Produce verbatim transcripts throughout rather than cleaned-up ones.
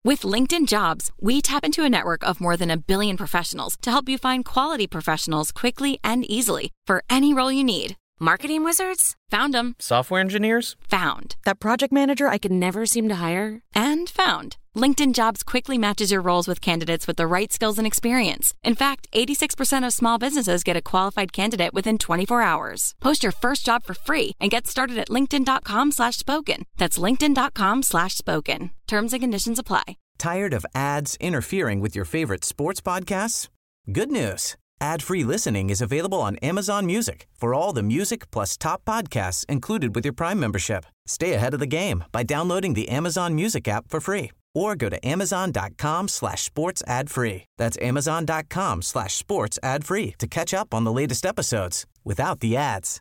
With LinkedIn Jobs, we tap into a network of more than a billion professionals to help you find quality professionals quickly and easily for any role you need. Marketing wizards? Found them. Software engineers? Found. That project manager I could never seem to hire? And found. LinkedIn Jobs quickly matches your roles with candidates with the right skills and experience. In fact, eighty-six percent of small businesses get a qualified candidate within twenty-four hours. Post your first job for free and get started at linkedin.com slash spoken. That's linkedin.com slash spoken. Terms and conditions apply. Tired of ads interfering with your favorite sports podcasts? Good news. Ad-free listening is available on Amazon Music for all the music plus top podcasts included with your Prime membership. Stay ahead of the game by downloading the Amazon Music app for free or go to amazon.com slash sports ad free. That's amazon.com slash sports ad free to catch up on the latest episodes without the ads.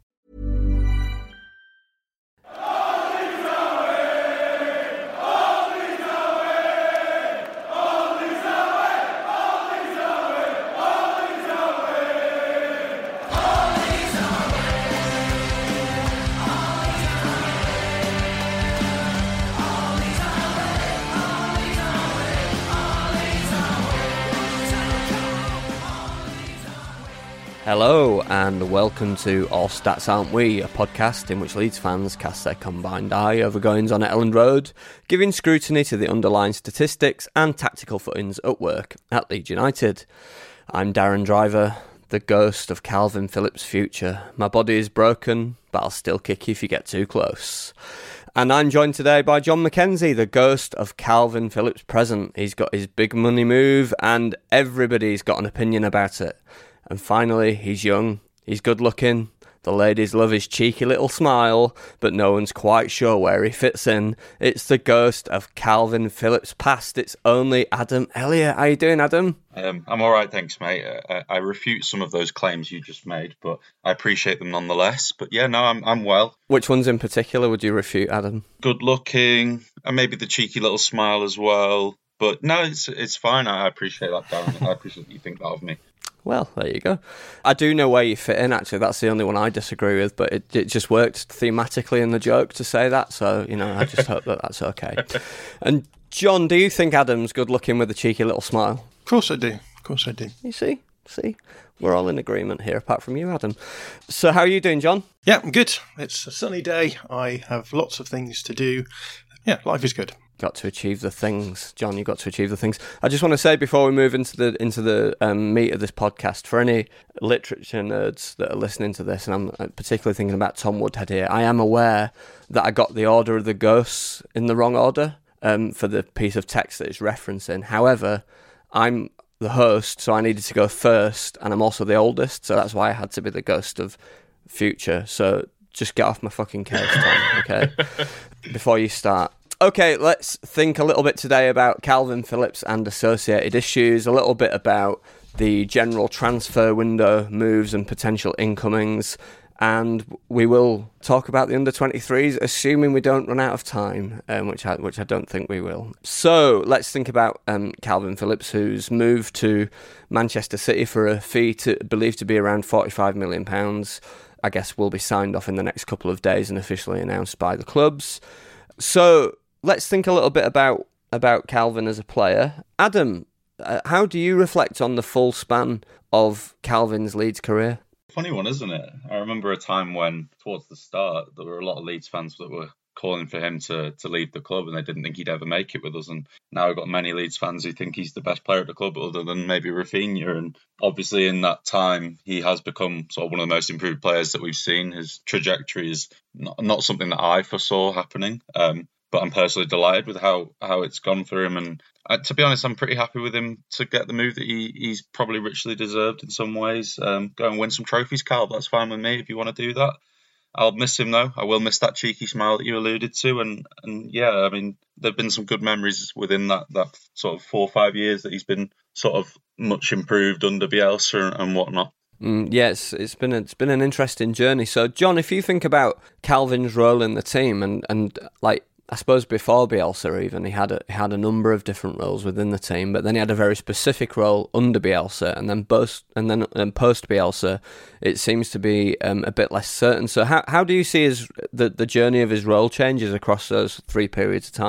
Hello and welcome to All Stats Aren't We, a podcast in which Leeds fans cast their combined eye over goings on at Elland Road, giving scrutiny to the underlying statistics and tactical footings at work at Leeds United. I'm Darren Driver, the ghost of Kalvin Phillips' future. My body is broken, but I'll still kick you if you get too close. And I'm joined today by John McKenzie, the ghost of Kalvin Phillips' present. He's got his big money move and everybody's got an opinion about it. And finally, he's young, he's good looking, the ladies love his cheeky little smile, but no one's quite sure where he fits in. It's the ghost of Kalvin Phillips' past. It's only Adam Elliott. How you doing, Adam? Um, I'm all right, thanks, mate. Uh, I refute some of those claims you just made, but I appreciate them nonetheless. But yeah, no, I'm I'm well. Which ones in particular would you refute, Adam? Good looking, and maybe the cheeky little smile as well. But no, it's it's fine. I appreciate that, Darren. I appreciate that you think that of me. Well, there you go. I do know where you fit in, actually. That's the only one I disagree with, but it, it just worked thematically in the joke to say that, so, you know, I just hope that that's okay. And, John, do you think Adam's good looking with a cheeky little smile? Of course I do. Of course I do. You see? See? We're all in agreement here, apart from you, Adam. So how are you doing, John? Yeah, I'm good. It's a sunny day. I have lots of things to do. Yeah, life is good. Got to achieve the things, John. You got to achieve the things. I just want to say before we move into the into the um, meat of this podcast, for any literature nerds that are listening to this, and I'm particularly thinking about Tom Woodhead here, I am aware that I got the order of the ghosts in the wrong order um, for the piece of text that it's referencing. However, I'm the host, so I needed to go first, and I'm also the oldest, so that's why I had to be the ghost of future. So just get off my fucking case, Tom, okay? Before you start. Okay, let's think a little bit today about Kalvin Phillips and associated issues, a little bit about the general transfer window moves and potential incomings, and we will talk about the under twenty-threes, assuming we don't run out of time, um, which I, which I don't think we will. So let's think about um, Kalvin Phillips, who's moved to Manchester City for a fee to, believed to be around forty-five million pounds. I guess will be signed off in the next couple of days and officially announced by the clubs. So let's think a little bit about, about Kalvin as a player. Adam, uh, how do you reflect on the full span of Kalvin's Leeds career? Funny one, isn't it? I remember a time when, towards the start, there were a lot of Leeds fans that were calling for him to, to leave the club and they didn't think he'd ever make it with us. And now I've got many Leeds fans who think he's the best player at the club other than maybe Rafinha. And obviously in that time, he has become sort of one of the most improved players that we've seen. His trajectory is not, not something that I foresaw happening. Um, But I'm personally delighted with how, how it's gone for him. And uh, to be honest, I'm pretty happy with him to get the move that he, he's probably richly deserved in some ways. Um, go and win some trophies, Cal. That's fine with me if you want to do that. I'll miss him, though. I will miss that cheeky smile that you alluded to. And, and yeah, I mean, there have been some good memories within that, that sort of four or five years that he's been sort of much improved under Bielsa and, and whatnot. Mm, yes, it's been a, it's been an interesting journey. So, John, if you think about Kalvin's role in the team and, and like, I suppose before Bielsa even, he had a, he had a number of different roles within the team, but then he had a very specific role under Bielsa, and then post and then um, post Bielsa, it seems to be um, a bit less certain. So how how do you see his the, the journey of his role changes across those three periods of time?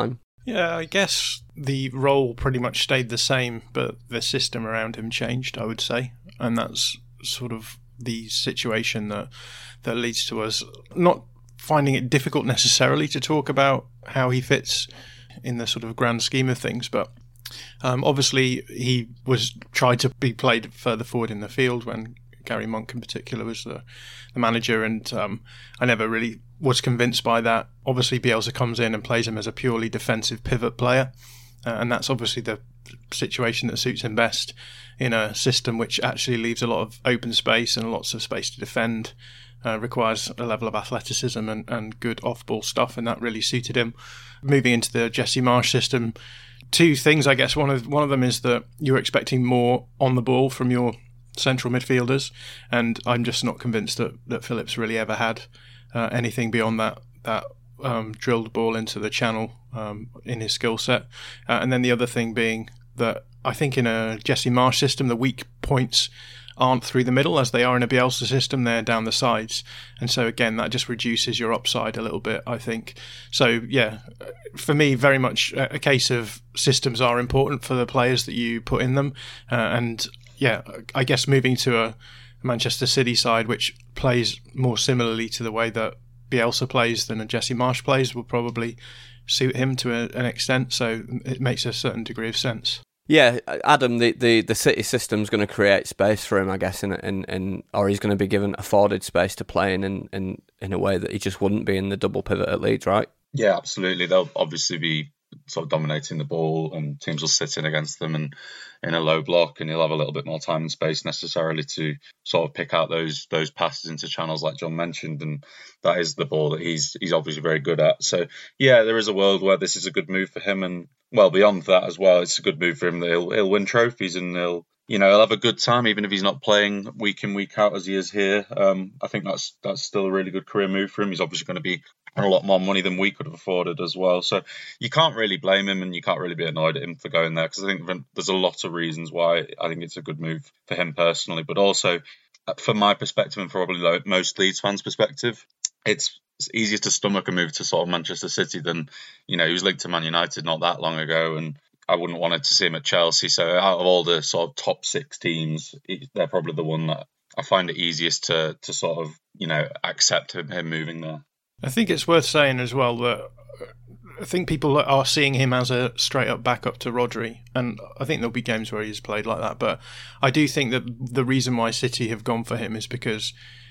Yeah, I guess the role pretty much stayed the same, but the system around him changed, I would say. And that's sort of the situation that that leads to us not finding it difficult necessarily to talk about how he fits in the sort of grand scheme of things. But um, obviously he was tried to be played further forward in the field when Gary Monk in particular was the, the manager, and um, I never really was convinced by that. Obviously Bielsa comes in and plays him as a purely defensive pivot player, uh, and that's obviously the situation that suits him best in a system which actually leaves a lot of open space and lots of space to defend, uh, requires a level of athleticism and, and good off-ball stuff, and that really suited him. Moving into the Jesse Marsch system, two things, I guess. One of one of them is that you're expecting more on the ball from your central midfielders, and I'm just not convinced that, that Phillips really ever had uh, anything beyond that that um, drilled ball into the channel um, in his skill set. Uh, and then the other thing being that I think in a Jesse Marsch system, the weak points aren't through the middle as they are in a Bielsa system, they're down the sides. And so again, that just reduces your upside a little bit, I think. So yeah, for me, very much a case of systems are important for the players that you put in them. Uh, and yeah, I guess moving to a Manchester City side which plays more similarly to the way that Bielsa plays than a Jesse Marsch plays will probably suit him to a, an extent. So it makes a certain degree of sense. Yeah, Adam, the, the, the City system's going to create space for him, I guess, in, in, in or he's going to be given afforded space to play in, in in in a way that he just wouldn't be in the double pivot at Leeds, right? Yeah, absolutely. They'll obviously be sort of dominating the ball, and teams will sit in against them and in a low block, and he'll have a little bit more time and space necessarily to sort of pick out those those passes into channels like John mentioned, and that is the ball that he's he's obviously very good at. So yeah, there is a world where this is a good move for him, and well beyond that as well, it's a good move for him that he'll he'll win trophies and he'll you know he'll have a good time even if he's not playing week in week out as he is here. Um, I think that's that's still a really good career move for him. He's obviously going to be on a lot more money than we could have afforded as well. So you can't really blame him, and you can't really be annoyed at him for going there, because I think there's a lot of reasons why I think it's a good move for him personally, but also from my perspective and probably like most Leeds fans' perspective, it's it's easier to stomach a move to sort of Manchester City than, you know, he was linked to Man United not that long ago, and I wouldn't want to see him at Chelsea. So out of all the sort of top six teams, they're probably the one that I find it easiest to to sort of, you know, accept him, him moving there. I think it's worth saying as well that I think people are seeing him as a straight up backup to Rodri, and I think there'll be games where he's played like that, but I do think that the reason why City have gone for him is because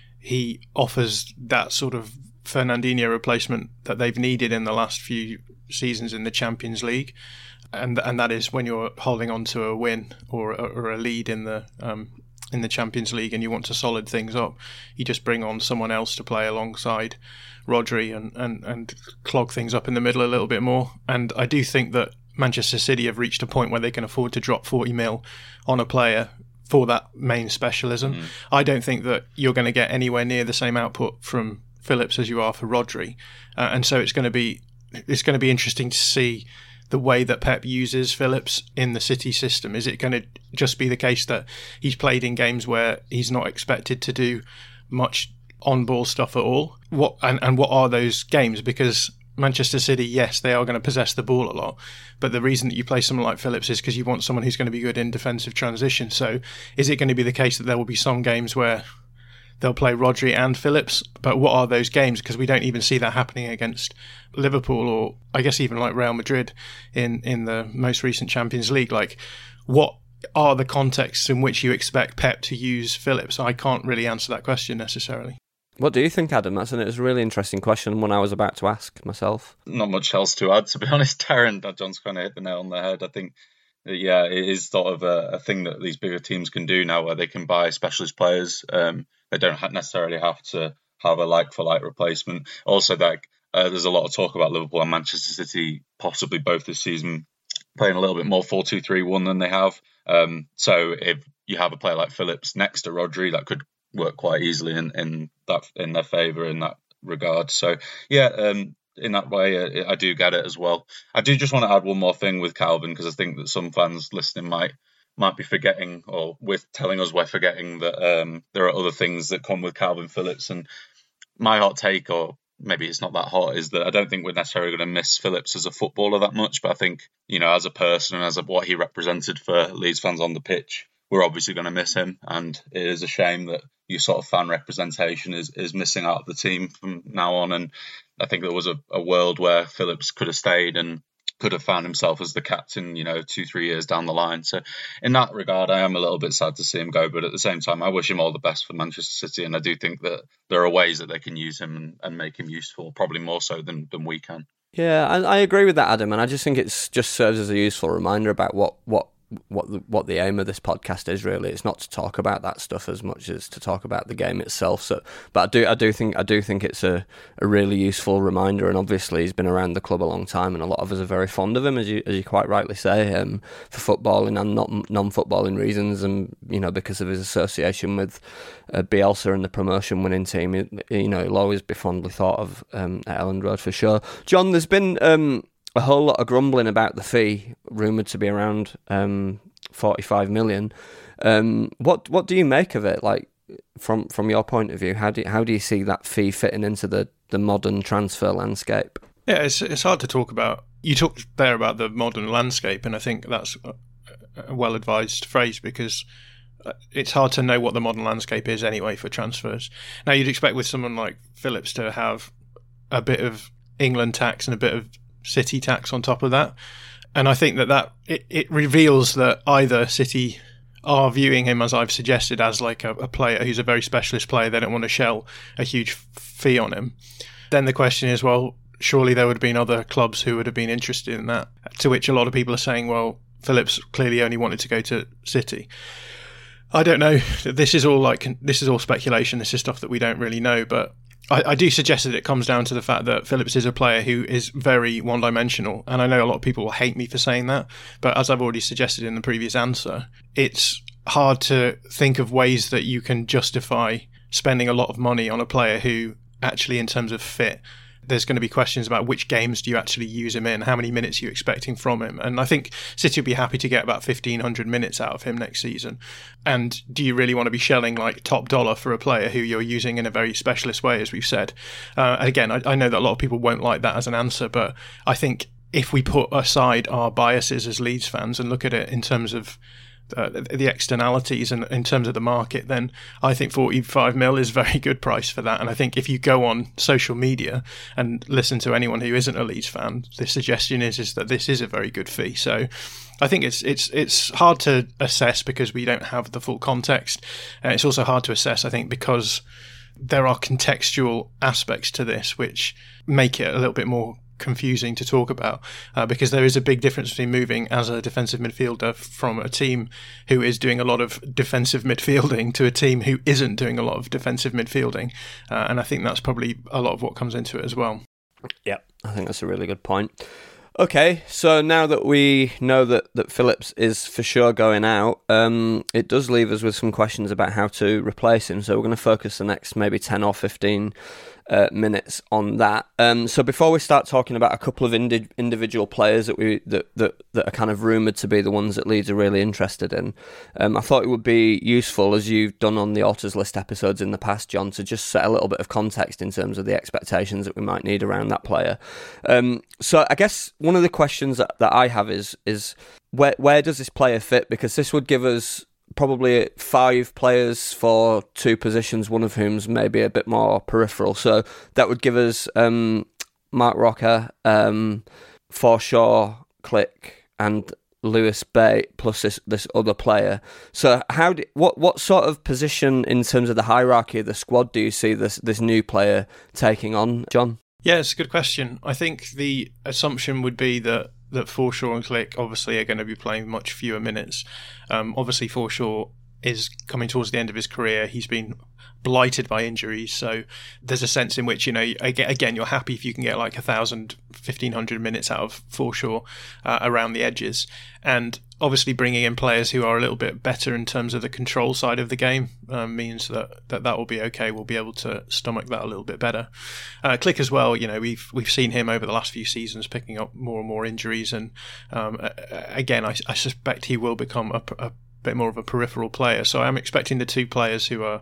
he offers that sort of Fernandinho replacement that they've needed in the last few seasons in the Champions League, and and that is when you're holding on to a win or or a lead in the um, in the Champions League and you want to solid things up, you just bring on someone else to play alongside Rodri and, and, and clog things up in the middle a little bit more. And I do think that Manchester City have reached a point where they can afford to drop forty mil on a player for that main specialism. Mm. I don't think that you're going to get anywhere near the same output from Phillips as you are for Rodri, uh, and so it's going to be it's going to be interesting to see the way that Pep uses Phillips in the City system. Is it going to just be the case that he's played in games where he's not expected to do much on-ball stuff at all? What and, and what are those games? Because Manchester City, yes, they are going to possess the ball a lot, but the reason that you play someone like Phillips is because you want someone who's going to be good in defensive transition. So is it going to be the case that there will be some games where they'll play Rodri and Phillips? But what are those games? Because we don't even see that happening against Liverpool, or I guess even like Real Madrid in, in the most recent Champions League. Like, what are the contexts in which you expect Pep to use Phillips? I can't really answer that question necessarily. What do you think, Adam? That's an, it's a really interesting question, one I was about to ask myself. Not much else to add, to be honest, Darren. That John's kind of hit the nail on the head. I think, that, yeah, it is sort of a, a thing that these bigger teams can do now, where they can buy specialist players. Um, they don't ha- necessarily have to have a like-for-like replacement. Also, that uh, there's a lot of talk about Liverpool and Manchester City possibly both this season playing a little bit more four two three one than they have. Um, so if you have a player like Phillips next to Rodri, that could work quite easily in, in that in their favour in that regard. So yeah, um, in that way, uh, I do get it as well. I do just want to add one more thing with Calvin, because I think that some fans listening might might be forgetting, or with telling us we're forgetting, that um, there are other things that come with Calvin Phillips. And my hot take, or maybe it's not that hot, is that I don't think we're necessarily going to miss Phillips as a footballer that much, but I think, you know, as a person and as a, what he represented for Leeds fans on the pitch, we're obviously going to miss him, and it is a shame that your sort of fan representation is, is missing out of the team from now on. And I think there was a, a world where Phillips could have stayed and could have found himself as the captain, you know, two, three years down the line. So in that regard, I am a little bit sad to see him go, but at the same time, I wish him all the best for Manchester City, and I do think that there are ways that they can use him and, and make him useful, probably more so than, than we can. Yeah, I, I agree with that, Adam, and I just think it's just serves as a useful reminder about what what what the, what the aim of this podcast is. Really, it's not to talk about that stuff as much as to talk about the game itself. So, but I do I do think I do think it's a, a really useful reminder, and obviously he's been around the club a long time, and a lot of us are very fond of him, as you as you quite rightly say, um, for footballing and not non-footballing reasons, and you know, because of his association with uh, Bielsa and the promotion-winning team. You, you know, he'll always be fondly thought of um, at Elland Road for sure. John, there's been Um, a whole lot of grumbling about the fee, rumoured to be around um, forty-five million. Um, what what do you make of it? Like from from your point of view, how do you, how do you see that fee fitting into the, the modern transfer landscape? Yeah, it's it's hard to talk about. You talked there about the modern landscape, and I think that's a, a well-advised phrase, because it's hard to know what the modern landscape is anyway for transfers. Now, you'd expect with someone like Phillips to have a bit of England tax and a bit of City tax on top of that, and I think that that it, it reveals that either City are viewing him, as I've suggested, as like a, a player who's a very specialist player. They don't want to shell a huge fee on him. Then the question is, well, surely there would have been other clubs who would have been interested in that, to which a lot of people are saying, well, Phillips clearly only wanted to go to City. I don't know. This is all like this is all speculation. This is stuff that we don't really know, but I, I do suggest that it comes down to the fact that Phillips is a player who is very one-dimensional, and I know a lot of people will hate me for saying that, but as I've already suggested in the previous answer, it's hard to think of ways that you can justify spending a lot of money on a player who actually, in terms of fit, there's going to be questions about which games do you actually use him in, how many minutes are you expecting from him. And I think City will be happy to get about fifteen hundred minutes out of him next season. And do you really want to be shelling like top dollar for a player who you're using in a very specialist way, as we've said? Uh, and again, I, I know that a lot of people won't like that as an answer, but I think if we put aside our biases as Leeds fans and look at it in terms of Uh, the externalities and in terms of the market, then I think forty-five mil is a very good price for that. And I think if you go on social media and listen to anyone who isn't a Leeds fan, the suggestion is is that this is a very good fee. So I think it's it's it's hard to assess because we don't have the full context. And it's also hard to assess, I think, because there are contextual aspects to this which make it a little bit more confusing to talk about, uh, because there is a big difference between moving as a defensive midfielder from a team who is doing a lot of defensive midfielding to a team who isn't doing a lot of defensive midfielding, uh, and I think that's probably a lot of what comes into it as well. Yeah, I think that's a really good point. Okay, so now that we know that, that Phillips is for sure going out, um, it does leave us with some questions about how to replace him. So we're going to focus the next maybe ten or fifteen uh, minutes on that. Um, so before we start talking about a couple of indi- individual players that we that, that that are kind of rumoured to be the ones that Leeds are really interested in, um, I thought it would be useful, as you've done on the Authors List episodes in the past, John, to just set a little bit of context in terms of the expectations that we might need around that player. Um, so I guess one of the questions that, that I have is is where where does this player fit? Because this would give us probably five players for two positions, one of whom's maybe a bit more peripheral. So that would give us um, Marc Roca, um, Forshaw, Klich, and Lewis Bate, plus this, this other player. So how do, what what sort of position in terms of the hierarchy of the squad do you see this this new player taking on, John? Yeah, it's a good question. I think the assumption would be that that Forshaw and Klich obviously are going to be playing much fewer minutes. Um, obviously, Forshaw is coming towards the end of his career. He's been blighted by injuries, so there's a sense in which, you know, again, you're happy if you can get like a thousand, fifteen hundred minutes out of Forshaw uh, around the edges. And obviously bringing in players who are a little bit better in terms of the control side of the game um, means that, that that will be okay. We'll be able to stomach that a little bit better. Uh, Klich as well, you know, we've we've seen him over the last few seasons picking up more and more injuries, and um, again, I, I suspect he will become a, a bit more of a peripheral player. So I'm expecting the two players who are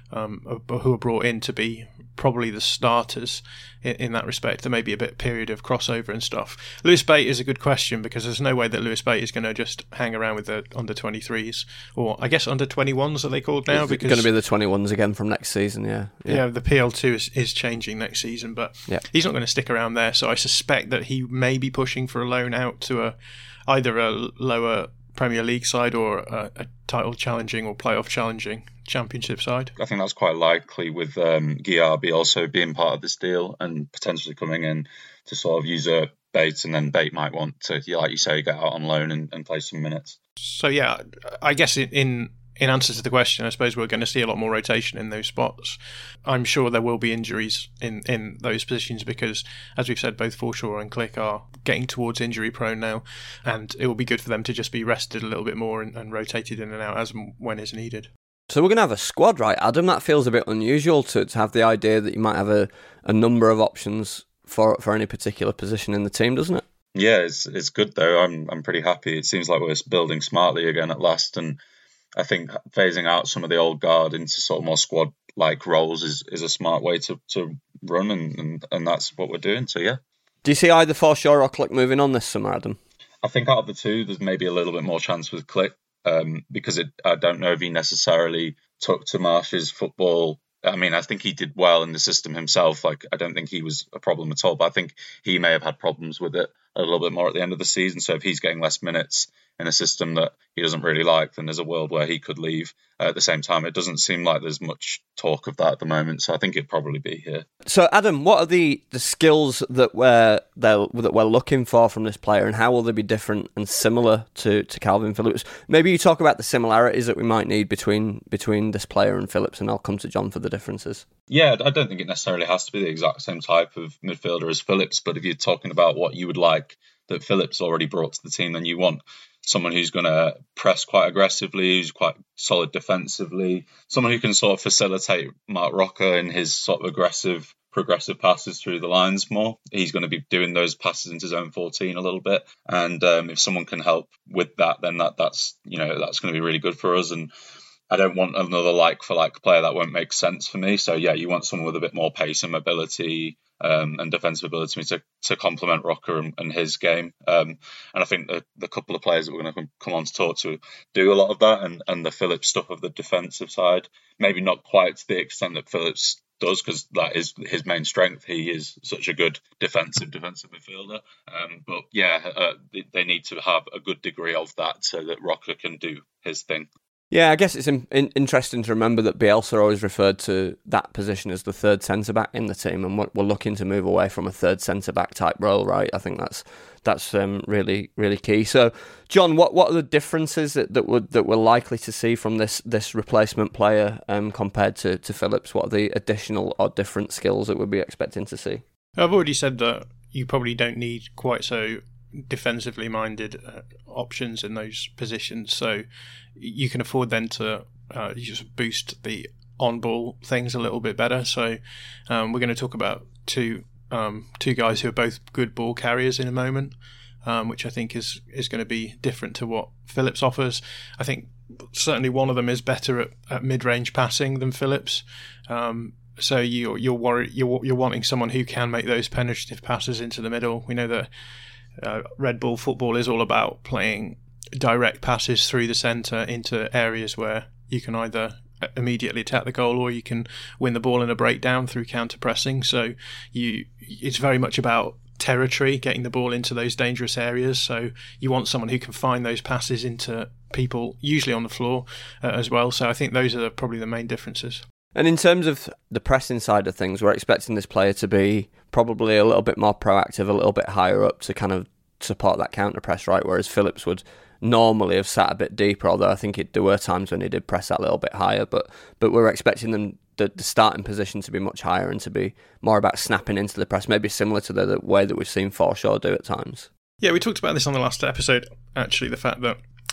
um, who are brought in to be probably the starters in, in that respect. There may be a bit period of crossover and stuff. Lewis Bate is a good question, because there's no way that Lewis Bate is going to just hang around with the under twenty-threes, or I guess under twenty-ones are they called now? It's because going to be the twenty-ones again from next season, yeah. Yeah, yeah the P L two is, is changing next season, but yeah. he's not going to stick around there, so I suspect that he may be pushing for a loan out to a either a lower Premier League side or a, a title challenging or playoff challenging Championship side. I think that's quite likely, with um, Giarbi also being part of this deal and potentially coming in to sort of use a Bate, and then Bate might want to, like you say, get out on loan and, and play some minutes. So yeah, I guess in, in in answer to the question, I suppose we're going to see a lot more rotation in those spots. I'm sure there will be injuries in, in those positions, because, as we've said, both Forshaw and Klich are getting towards injury prone now, and it will be good for them to just be rested a little bit more and, and rotated in and out as and when is needed. So we're going to have a squad, right, Adam? That feels a bit unusual to, to have the idea that you might have a, a number of options for for any particular position in the team, doesn't it? Yeah, it's it's good though. I'm I'm pretty happy. It seems like we're building smartly again at last, and I think phasing out some of the old guard into sort of more squad-like roles is, is a smart way to, to run, and, and, and that's what we're doing. So yeah. Do you see either Forshaw or Klich moving on this summer, Adam? I think out of the two, there's maybe a little bit more chance with Klich. Um, because it, I don't know if he necessarily took to Marsh's football. I mean, I think he did well in the system himself. Like, I don't think he was a problem at all, but I think he may have had problems with it a little bit more at the end of the season. So if he's getting less minutes in a system that he doesn't really like, then there's a world where he could leave. Uh, at the same time, it doesn't seem like there's much talk of that at the moment, so I think it'd probably be here. So, Adam, what are the, the skills that we're that we're looking for from this player, and how will they be different and similar to, to Kalvin Phillips? Maybe you talk about the similarities that we might need between between this player and Phillips, and I'll come to John for the differences. Yeah, I don't think it necessarily has to be the exact same type of midfielder as Phillips, but if you're talking about what you would like that Phillips already brought to the team, then you want someone who's going to press quite aggressively, who's quite solid defensively, someone who can sort of facilitate Marc Roca in his sort of aggressive, progressive passes through the lines more. He's going to be doing those passes into zone fourteen a little bit, and um, if someone can help with that, then that that's you know that's going to be really good for us. And I don't want another like for like player. That won't make sense for me. So yeah, you want someone with a bit more pace and mobility um, and defensive ability to to complement Roca and, and his game. Um, and I think the, the couple of players that we're going to come on to talk to do a lot of that, and, and the Phillips stuff of the defensive side. Maybe not quite to the extent that Phillips does, because that is his main strength. He is such a good defensive defensive midfielder. Um, but yeah, uh, they, they need to have a good degree of that so that Roca can do his thing. Yeah, I guess it's in, in, interesting to remember that Bielsa always referred to that position as the third centre-back in the team, and we're, we're looking to move away from a third centre-back type role, right? I think that's that's um, really really key. So, John, what, what are the differences that, that, would, that we're likely to see from this this replacement player um, compared to, to Phillips? What are the additional or different skills that we'll be expecting to see? I've already said that you probably don't need quite so defensively minded uh, options in those positions, so you can afford then to uh, just boost the on-ball things a little bit better. So um, we're going to talk about two um, two guys who are both good ball carriers in a moment, um, which I think is is going to be different to what Phillips offers. I think certainly one of them is better at, at mid-range passing than Phillips. Um, so you you're worried you're you're wanting someone who can make those penetrative passes into the middle. We know that Uh, Red Bull football is all about playing direct passes through the centre into areas where you can either immediately attack the goal or you can win the ball in a breakdown through counter-pressing. So you, it's very much about territory, getting the ball into those dangerous areas. So you want someone who can find those passes into people, usually on the floor uh, as well. So I think those are the, probably the main differences. And in terms of the pressing side of things, we're expecting this player to be probably a little bit more proactive, a little bit higher up to kind of support that counter press, right? Whereas Phillips would normally have sat a bit deeper, although I think it, there were times when he did press that little bit higher. But but we're expecting them the, the starting position to be much higher and to be more about snapping into the press, maybe similar to the, the way that we've seen Forshaw do at times. Yeah, we talked about this on the last episode, actually, the fact that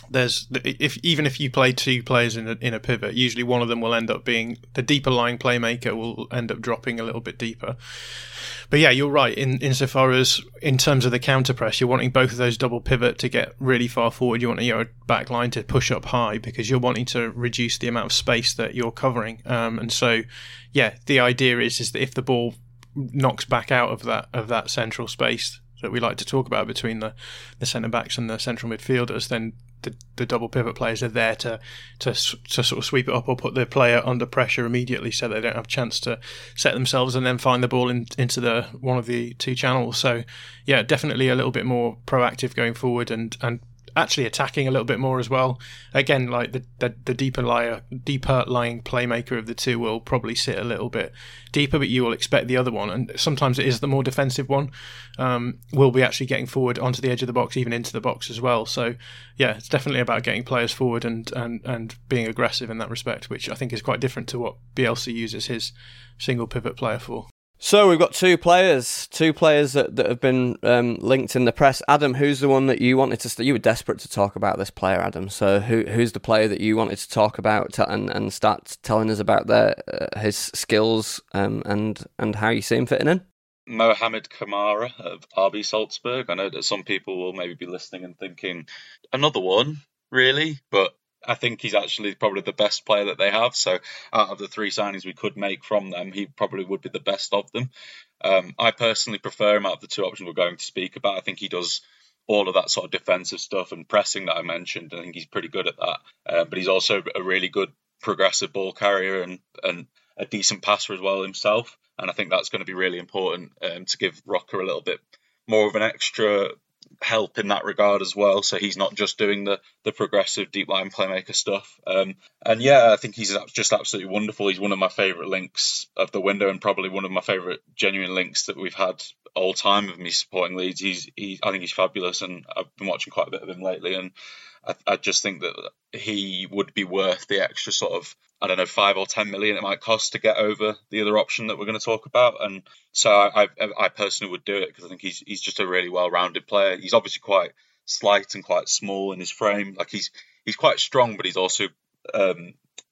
there's if even if you play two players in a, in a pivot, usually one of them will end up being the deeper lying playmaker will end up dropping a little bit deeper. But yeah, you're right. In insofar as in terms of the counter press, you're wanting both of those double pivot to get really far forward. You want your back line to push up high because you're wanting to reduce the amount of space that you're covering. Um, and so, yeah, the idea is is that if the ball knocks back out of that of that central space that we like to talk about between the, the centre backs and the central midfielders, then the, the double pivot players are there to, to to sort of sweep it up or put the player under pressure immediately, so they don't have a chance to set themselves and then find the ball in, into the one of the two channels. So yeah, definitely a little bit more proactive going forward and and actually attacking a little bit more as well. Again, like the the, the deeper lier, deeper lying playmaker of the two will probably sit a little bit deeper, but you will expect the other one, and sometimes it is the more defensive one, um, will be actually getting forward onto the edge of the box, even into the box as well. So yeah, it's definitely about getting players forward and, and, and being aggressive in that respect, which I think is quite different to what Bielsa uses his single pivot player for. So we've got two players, two players that, that have been um, linked in the press. Adam, who's the one that you wanted to? St- you were desperate to talk about this player, Adam. So who who's the player that you wanted to talk about to, and and start telling us about their uh, his skills um, and and how you see him fitting in? Mohamed Kamara of R B Salzburg. I know that some people will maybe be listening and thinking another one, really, but I think he's actually probably the best player that they have. So out of the three signings we could make from them, he probably would be the best of them. Um, I personally prefer him out of the two options we're going to speak about. I think he does all of that sort of defensive stuff and pressing that I mentioned. I think he's pretty good at that. Uh, but he's also a really good progressive ball carrier and, and a decent passer as well himself. And I think that's going to be really important um, to give Rocker a little bit more of an extra help in that regard as well, so he's not just doing the the progressive deep line playmaker stuff. Um, and yeah, I think he's just absolutely wonderful. He's one of my favourite links of the window and probably one of my favourite genuine links that we've had all time of me supporting Leeds. He's he, I think he's fabulous, and I've been watching quite a bit of him lately, and I, I just think that he would be worth the extra sort of, I don't know, five or ten million it might cost to get over the other option that we're going to talk about. And so I, I, I personally would do it because I think he's he's just a really well-rounded player. He's obviously quite slight and quite small in his frame. Like he's he's quite strong, but he's also um,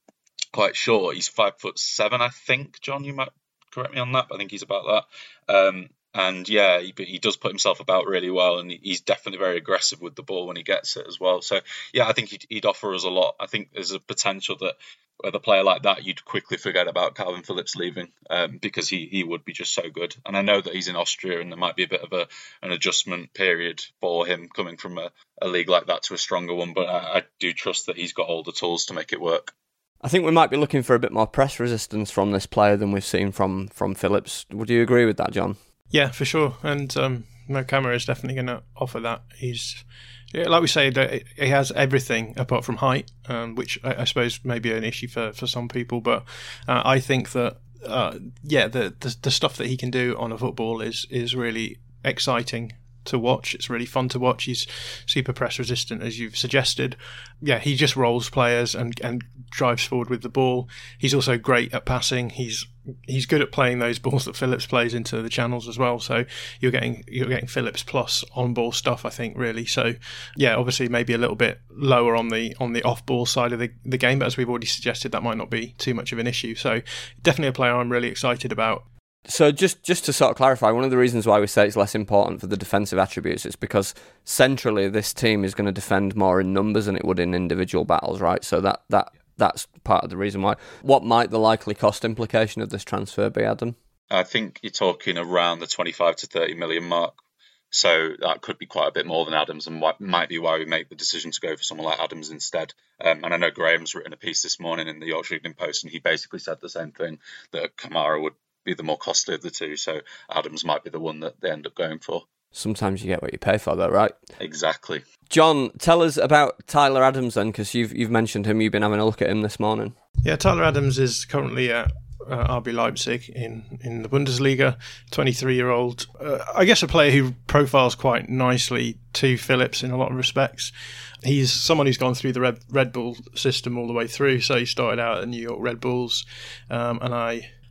quite short. He's five foot seven, I think. John, you might correct me on that, but I think he's about that. Um, And yeah, he, he does put himself about really well, and he's definitely very aggressive with the ball when he gets it as well. So yeah, I think he'd, he'd offer us a lot. I think there's a potential that with a player like that, you'd quickly forget about Calvin Phillips leaving um, because he, he would be just so good. And I know that he's in Austria, and there might be a bit of a an adjustment period for him coming from a, a league like that to a stronger one. But I, I do trust that he's got all the tools to make it work. I think we might be looking for a bit more press resistance from this player than we've seen from from Phillips. Would you agree with that, John? Yeah, for sure. And um, Mo Kamara is definitely going to offer that. He's, yeah, like we say, he has everything apart from height, um, which I, I suppose may be an issue for, for some people. But uh, I think that, uh, yeah, the, the the stuff that he can do on a football is is really exciting to watch. It's really fun to watch. He's super press resistant, as you've suggested. Yeah, he just rolls players and, and drives forward with the ball. He's also great at passing. He's he's good at playing those balls that Phillips plays into the channels as well. So you're getting you're getting Phillips plus on ball stuff, I think, really. So yeah, obviously maybe a little bit lower on the on the off ball side of the, the game, but as we've already suggested, that might not be too much of an issue. So definitely a player I'm really excited about. So just, just to sort of clarify, one of the reasons why we say it's less important for the defensive attributes is because centrally this team is going to defend more in numbers than it would in individual battles, right? So that, that that's part of the reason why. What might the likely cost implication of this transfer be, Adam? I think you're talking around the twenty-five to thirty million mark. So that could be quite a bit more than Adams, and what might be why we make the decision to go for someone like Adams instead. Um, and I know Graham's written a piece this morning in the Yorkshire Evening Post, and he basically said the same thing, that Kamara would be the more costly of the two, so Adams might be the one that they end up going for. Sometimes you get what you pay for, though, right? Exactly. John, tell us about Tyler Adams then, because you've you've mentioned him. You've been having a look at him this morning. Yeah, Tyler Adams is currently at uh, R B Leipzig in, in the Bundesliga. twenty-three-year-old, uh, I guess a player who profiles quite nicely to Phillips in a lot of respects. He's someone who's gone through the Red, Red Bull system all the way through. So he started out at New York Red Bulls, um, and I.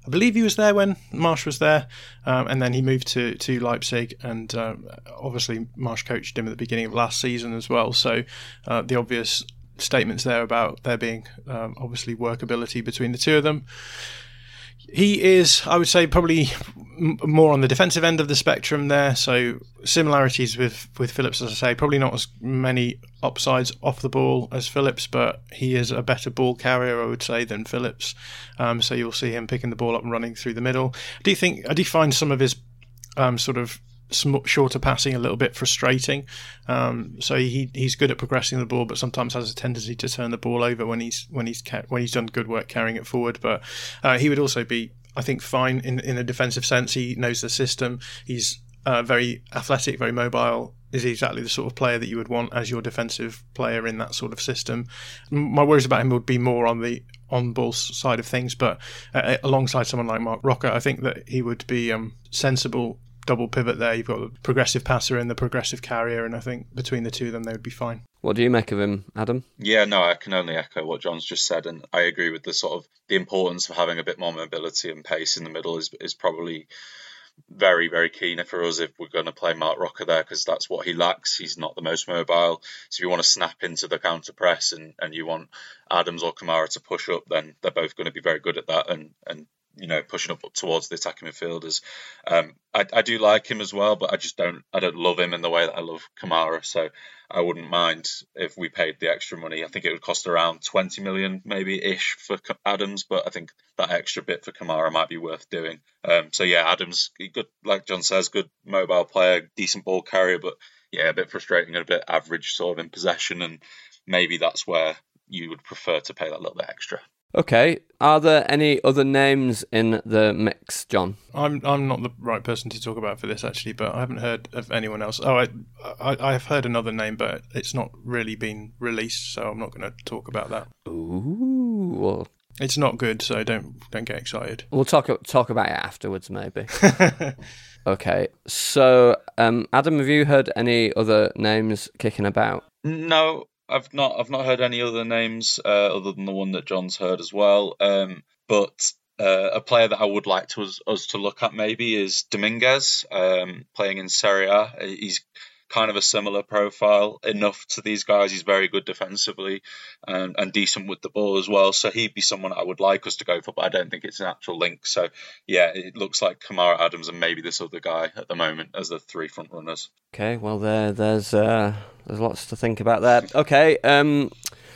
I believe he was there when Marsch was there, um, and then he moved to, to Leipzig, and uh, obviously Marsch coached him at the beginning of last season as well. So uh, the obvious statements there about there being um, obviously workability between the two of them. He is, I would say, probably m- more on the defensive end of the spectrum there. So similarities with, with Phillips, as I say, probably not as many upsides off the ball as Phillips, but he is a better ball carrier, I would say, than Phillips. Um, so you'll see him picking the ball up and running through the middle. I do think I do find some of his um, sort of sm- shorter passing a little bit frustrating. Um, so he he's good at progressing the ball, but sometimes has a tendency to turn the ball over when he's when he's ca- when he's done good work carrying it forward. But uh, he would also be, I think, fine in in a defensive sense. He knows the system. He's uh, very athletic, very mobile. Is exactly the sort of player that you would want as your defensive player in that sort of system. My worries about him would be more on the on-ball side of things, but uh, alongside someone like Marc Roca, I think that he would be um, sensible double pivot there. You've got the progressive passer and the progressive carrier, and I think between the two of them, they would be fine. What do you make of him, Adam? Yeah, no, I can only echo what John's just said, and I agree with the sort of the importance of having a bit more mobility and pace in the middle is is probably very, very keen for us if we're going to play Marc Roca there, because that's what he lacks. He's not the most mobile. So if you want to snap into the counter press and, and you want Adams or Kamara to push up, then they're both going to be very good at that and, and you know, pushing up towards the attacking midfielders. Um, I, I do like him as well, but I just don't I don't love him in the way that I love Kamara. So I wouldn't mind if we paid the extra money. I think it would cost around twenty million maybe ish for Adams, but I think that extra bit for Kamara might be worth doing. Um, so yeah, Adams, good, like John says, good mobile player, decent ball carrier, but yeah, a bit frustrating and a bit average sort of in possession, and maybe that's where you would prefer to pay that little bit extra. Okay, are there any other names in the mix, John? I'm I'm not the right person to talk about for this actually, but I haven't heard of anyone else. Oh, I I I've heard another name, but it's not really been released, so I'm not going to talk about that. Ooh, well, it's not good, so don't don't get excited. We'll talk talk about it afterwards, maybe. Okay, so um, Adam, have you heard any other names kicking about? No. I've not I've not heard any other names uh, other than the one that John's heard as well. Um, but uh, a player that I would like to us, us to look at maybe is Dominguez, um, playing in Serie A. He's kind of a similar profile enough to these guys. He's very good defensively and, and decent with the ball as well. So he'd be someone I would like us to go for, but I don't think it's an actual link. So yeah, it looks like Kamara, Adams, and maybe this other guy at the moment as the three front runners. Okay, well there there's uh, there's lots to think about there. Okay, um,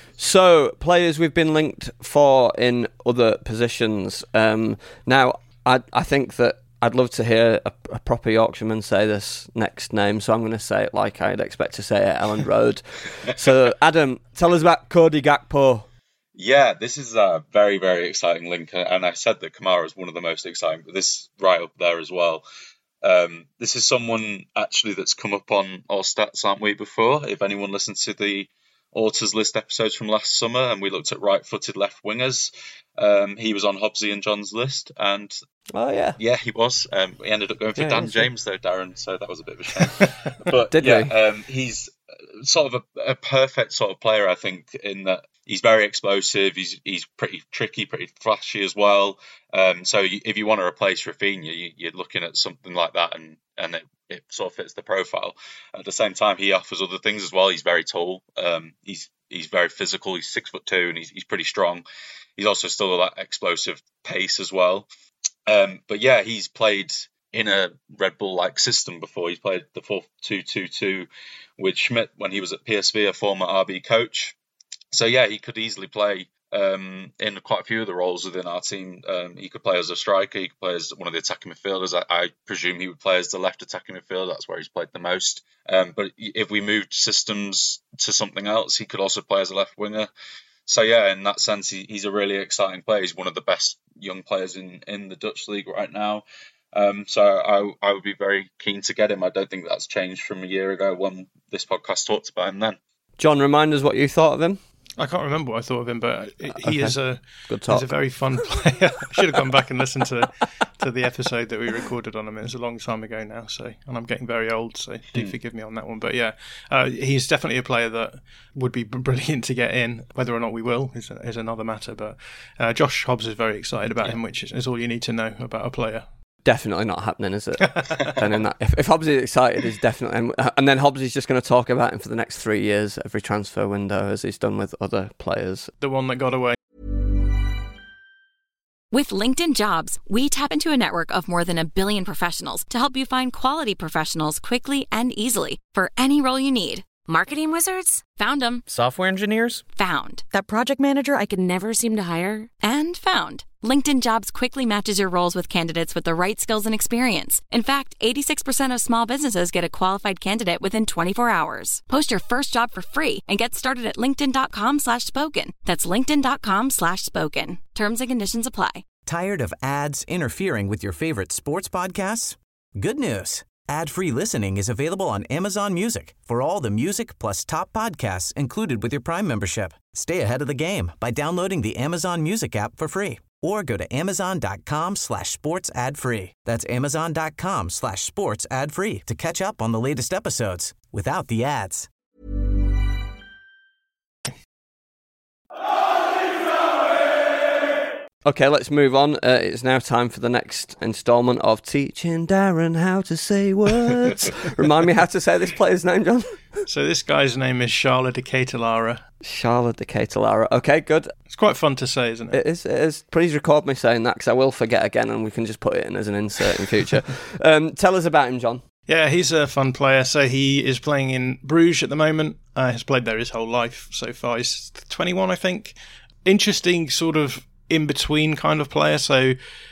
so players we've been linked for in other positions. Um, now I I think that I'd love to hear a, a proper Yorkshireman say this next name, so I'm going to say it like I'd expect to say it at Elland Road. So, Adam, tell us about Cody Gakpo. Yeah, this is a very, very exciting link, and I said that Kamara is one of the most exciting, but this is right up there as well. Um, this is someone, actually, that's come up on All Stats, aren't we, before? If anyone listened to the Authors List episodes from last summer, and we looked at right-footed left wingers, um, he was on Hobbsy and John's list, and oh yeah, yeah, he was. Um, he ended up going for yeah, Dan James though, Darren. So that was a bit of a shame. But Did yeah, we? um, he's sort of a, a perfect sort of player, I think, in that he's very explosive. He's he's pretty tricky, pretty flashy as well. Um, so you, if you want to replace Rafinha, you, you're looking at something like that, and and it, it sort of fits the profile. At the same time, he offers other things as well. He's very tall. Um, he's he's very physical. He's six foot two, and he's he's pretty strong. He's also still that explosive pace as well. Um, but yeah, he's played in a Red Bull-like system before. He's played the four two two two with Schmidt when he was at P S V, a former R B coach. So yeah, he could easily play um, in quite a few of the roles within our team. Um, he could play as a striker. He could play as one of the attacking midfielders. I, I presume he would play as the left attacking midfielder. That's where he's played the most. Um, but if we moved systems to something else, he could also play as a left winger. So yeah, in that sense, he, he's a really exciting player. He's one of the best young players in, in the Dutch league right now. Um, so I I would be very keen to get him. I don't think that's changed from a year ago when this podcast talked about him then. John, remind us what you thought of him. I can't remember what I thought of him, but he okay. is a Good talk. he's a very fun player. I should have gone back and listened to to the episode that we recorded on him. It was a long time ago now, so and I'm getting very old, so do mm. forgive me on that one. But yeah, uh, he's definitely a player that would be brilliant to get in. Whether or not we will is, is another matter. But uh, Josh Hobbs is very excited about yeah. him, which is, is all you need to know about a player. Definitely not happening, is it? And in that, if, if Hobbs is excited, he's definitely, and, and then Hobbs is just going to talk about him for the next three years, every transfer window, as he's done with other players. The one that got away. With LinkedIn Jobs, we tap into a network of more than a billion professionals to help you find quality professionals quickly and easily for any role you need. Marketing wizards? Found them. Software engineers? Found. That project manager I could never seem to hire? And found. LinkedIn Jobs quickly matches your roles with candidates with the right skills and experience. In fact, eighty-six percent of small businesses get a qualified candidate within twenty-four hours. Post your first job for free and get started at linkedin.com slash spoken. That's linkedin.com slash spoken. Terms and conditions apply. Tired of ads interfering with your favorite sports podcasts? Good news. Ad-free listening is available on Amazon Music for all the music plus top podcasts included with your Prime membership. Stay ahead of the game by downloading the Amazon Music app for free or go to amazon.com slash sports ad free. That's amazon.com slash sports ad free to catch up on the latest episodes without the ads. Okay, let's move on. Uh, it's now time for the next instalment of Teaching Darren How to Say Words. Remind me how to say this player's name, John. So this guy's name is Charles de Ketelaere. Charles de Ketelaere. Okay, good. It's quite fun to say, isn't it? It is. It is. Please record me saying that because I will forget again and we can just put it in as an insert in future. um, tell us about him, John. Yeah, he's a fun player. So he is playing in Bruges at the moment. Uh, he's played there his whole life so far. He's twenty-one, I think. Interesting sort of in-between kind of player. So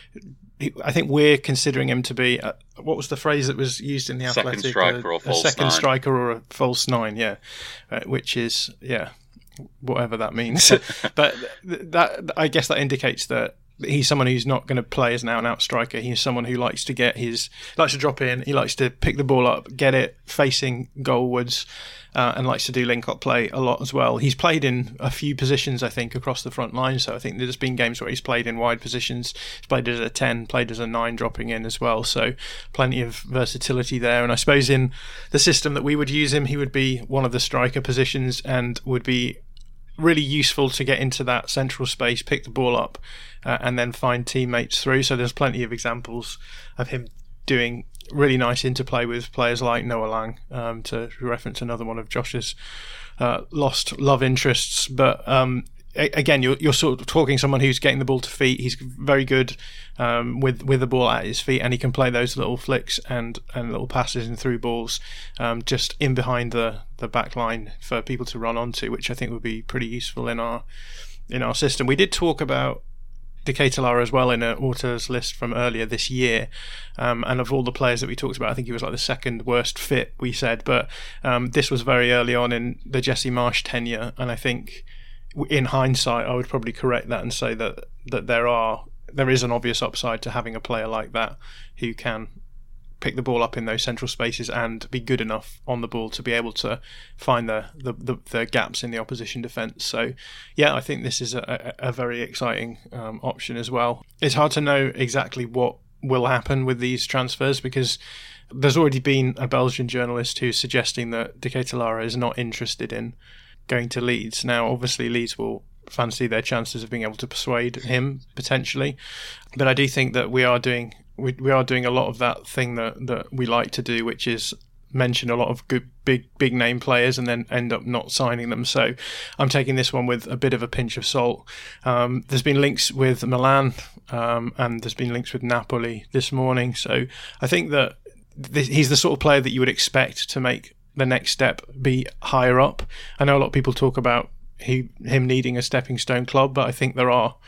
I think we're considering him to be, uh, what was the phrase that was used in the second Athletic? Striker a, or false a second nine. striker or a false nine, yeah. Uh, which is, yeah, whatever that means. But that, I guess that indicates that he's someone who's not going to play as an out-and-out striker. He's someone who likes to get his, likes to drop in, he likes to pick the ball up, get it facing goalwards, uh, and likes to do link-up play a lot as well. He's played in a few positions, I think, across the front line. So I think there's been games where he's played in wide positions. He's played as a ten, played as a nine, dropping in as well. So plenty of versatility there. And I suppose in the system that we would use him, he would be one of the striker positions and would be really useful to get into that central space, pick the ball up, uh, and then find teammates through. So there's plenty of examples of him doing really nice interplay with players like Noah Lang, um, to reference another one of Josh's uh, lost love interests. But um, a- again, you're, you're sort of talking someone who's getting the ball to feet. He's very good um, with with the ball at his feet, and he can play those little flicks and, and little passes and through balls um, just in behind the, the back line for people to run onto, which I think would be pretty useful in our in our system. We did talk about de Ketelaere as well in an Autos list from earlier this year, um, and of all the players that we talked about, I think he was like the second worst fit, we said, but um, this was very early on in the Jesse Marsch tenure, and I think in hindsight I would probably correct that and say that that there are there is an obvious upside to having a player like that who can pick the ball up in those central spaces and be good enough on the ball to be able to find the the, the, the gaps in the opposition defence. So yeah, I think this is a, a, a very exciting um, option as well. It's hard to know exactly what will happen with these transfers because there's already been a Belgian journalist who's suggesting that de Ketelaere is not interested in going to Leeds. Now obviously Leeds will fancy their chances of being able to persuade him potentially, but I do think that we are doing We we are doing a lot of that thing that, that we like to do, which is mention a lot of good big big name players and then end up not signing them. So I'm taking this one with a bit of a pinch of salt. Um, there's been links with Milan um, and there's been links with Napoli this morning. So I think that this, he's the sort of player that you would expect to make the next step be higher up. I know a lot of people talk about he him needing a stepping stone club, but I think there are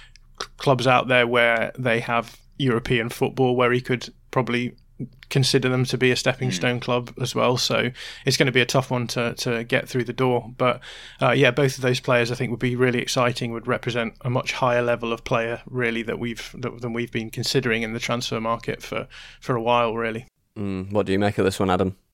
clubs out there where they have European football where he could probably consider them to be a stepping stone club as well. So it's going to be a tough one to, to get through the door. But uh, yeah, both of those players I think would be really exciting, would represent a much higher level of player really that we've that, than we've been considering in the transfer market for, for a while really. Mm, what do you make of this one, Adam?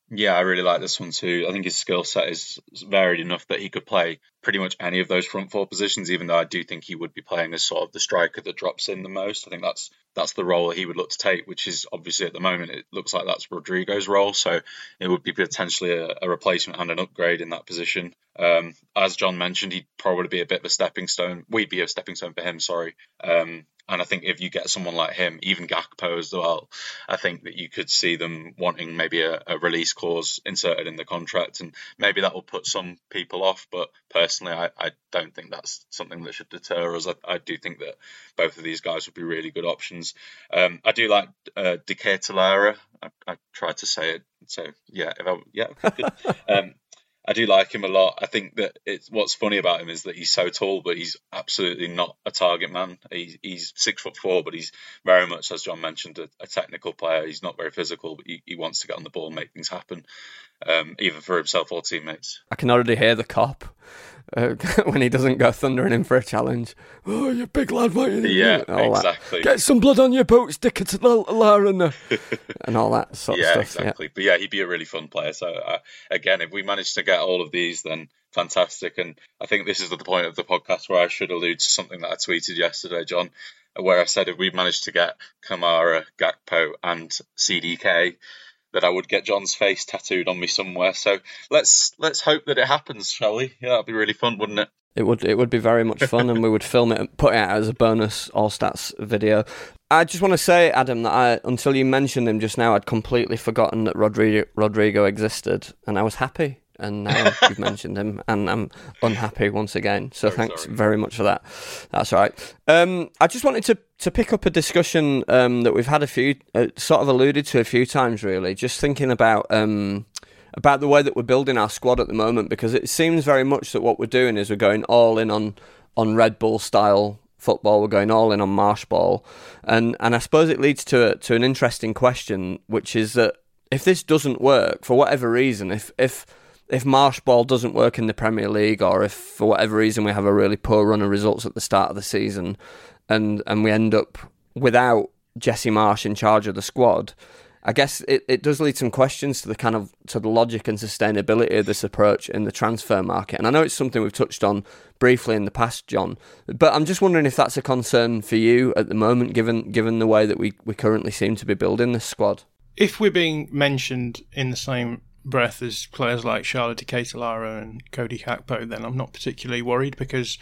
Yeah, I really like this one too. I think his skill set is varied enough that he could play pretty much any of those front four positions, even though I do think he would be playing as sort of the striker that drops in the most. I think that's that's the role he would look to take, which is obviously at the moment it looks like that's Rodrigo's role. So it would be potentially a, a replacement and an upgrade in that position. Um, as John mentioned, he'd probably be a bit of a stepping stone. We'd be a stepping stone for him, sorry. Um, And I think if you get someone like him, even Gakpo as well, I think that you could see them wanting maybe a, a release clause inserted in the contract, and maybe that will put some people off. But personally, I, I don't think that's something that should deter us. I, I do think that both of these guys would be really good options. Um, I do like uh, De Ketelaere. I, I tried to say it, so yeah, if I, yeah, good. um, I do like him a lot. I think that it's what's funny about him is that he's so tall, but he's absolutely not a target man. He, he's six foot four, but he's very much, as John mentioned, a, a technical player. He's not very physical, but he, he wants to get on the ball and make things happen, um, either for himself or teammates. I can already hear the cop uh, when he doesn't go thundering in for a challenge. Oh, you big lad, what are you Yeah, doing? All exactly. That. Get some blood on your boots, stick it to the and, and all that sort yeah, of stuff. Exactly. Yeah, But yeah, he'd be a really fun player. So uh, again, if we manage to get all of these, then fantastic. And I think this is the point of the podcast where I should allude to something that I tweeted yesterday, John, where I said if we managed to get Kamara, Gakpo and C D K, that I would get John's face tattooed on me somewhere. So let's let's hope that it happens, shall we? Yeah, that'd be really fun, wouldn't it? It would it would be very much fun, and we would film it and put it out as a bonus All Stats video. I just want to say, Adam, that I, until you mentioned him just now, I'd completely forgotten that Rodrigo, Rodrigo existed, and I was happy. And now you've mentioned him, and I'm unhappy once again. So Very thanks sorry. very much for that. That's all right. Um, I just wanted to, to pick up a discussion um, that we've had a few, uh, sort of alluded to a few times, really. Just thinking about um, about the way that we're building our squad at the moment, because it seems very much that what we're doing is we're going all in on on Red Bull style football. We're going all in on Marsh ball, and and I suppose it leads to to an interesting question, which is that if this doesn't work for whatever reason, if if If Marsh ball doesn't work in the Premier League, or if for whatever reason we have a really poor run of results at the start of the season, and and we end up without Jesse Marsh in charge of the squad, I guess it, it does lead some questions to the kind of to the logic and sustainability of this approach in the transfer market. And I know it's something we've touched on briefly in the past, John, but I'm just wondering if that's a concern for you at the moment, given given the way that we, we currently seem to be building this squad. If we're being mentioned in the same breath as players like Charles De Ketelaere and Cody Gakpo, then I'm not particularly worried, because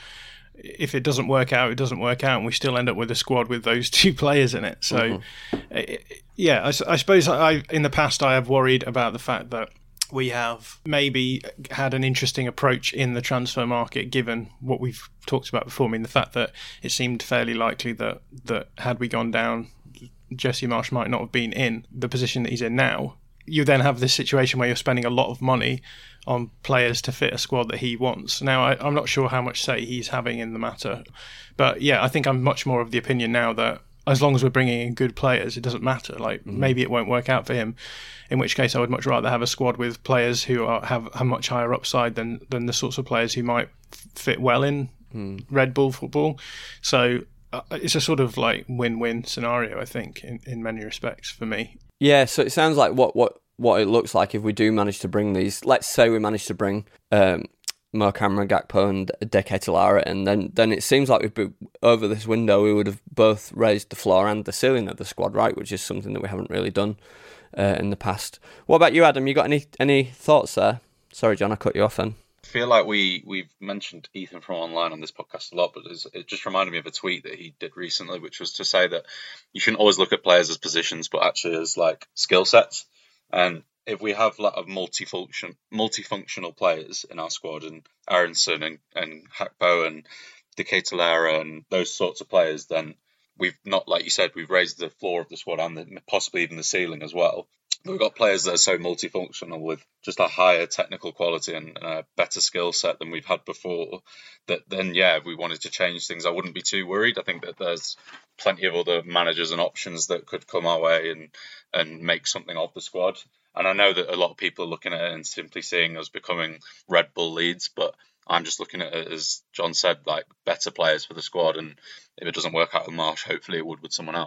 if it doesn't work out, it doesn't work out, and we still end up with a squad with those two players in it. So, mm-hmm. yeah, I, I suppose I, in the past I have worried about the fact that we have maybe had an interesting approach in the transfer market, given what we've talked about before. I mean, the fact that it seemed fairly likely that, that had we gone down, Jesse Marsh might not have been in the position that he's in now. You then have this situation where you're spending a lot of money on players to fit a squad that he wants. Now, I, I'm not sure how much say he's having in the matter. But yeah, I think I'm much more of the opinion now that as long as we're bringing in good players, it doesn't matter. Like, mm-hmm. maybe it won't work out for him, in which case I would much rather have a squad with players who are, have a much higher upside than, than the sorts of players who might fit well in mm. Red Bull football. So uh, it's a sort of like win-win scenario, I think, in, in many respects for me. Yeah, so it sounds like what, what, what it looks like if we do manage to bring these, let's say we manage to bring um, Mo Cameron, Gakpo and De Ketelaere, and then, then it seems like we've been, over this window we would have both raised the floor and the ceiling of the squad, right, which is something that we haven't really done uh, in the past. What about you, Adam? You got any any thoughts there? Sorry, John, I cut you off then. I feel like we, we've mentioned Ethan from online on this podcast a lot, but it just reminded me of a tweet that he did recently, which was to say that you shouldn't always look at players as positions, but actually as like skill sets. And if we have a lot of multifunction, multifunctional players in our squad, and Aronson and, and Gakpo and De Ketelaere and those sorts of players, then we've not, like you said, we've raised the floor of the squad and the, possibly even the ceiling as well. We've got players that are so multifunctional with just a higher technical quality and a better skill set than we've had before, that then, yeah, if we wanted to change things, I wouldn't be too worried. I think that there's plenty of other managers and options that could come our way and, and make something of the squad. And I know that a lot of people are looking at it and simply seeing us becoming Red Bull Leeds, but I'm just looking at it, as John said, like better players for the squad. And if it doesn't work out with Marsh, hopefully it would with someone else.